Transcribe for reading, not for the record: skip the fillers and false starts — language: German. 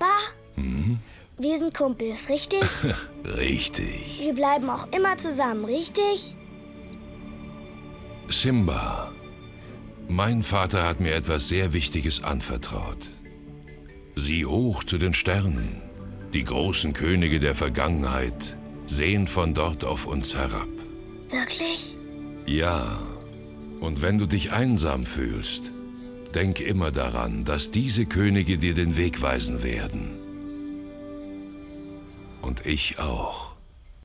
Papa? Wir sind Kumpels, richtig? Richtig. Wir bleiben auch immer zusammen, richtig? Simba, mein Vater hat mir etwas sehr Wichtiges anvertraut. Sieh hoch zu den Sternen. Die großen Könige der Vergangenheit sehen von dort auf uns herab. Wirklich? Ja, und wenn du dich einsam fühlst, denk immer daran, dass diese Könige dir den Weg weisen werden. Und ich auch.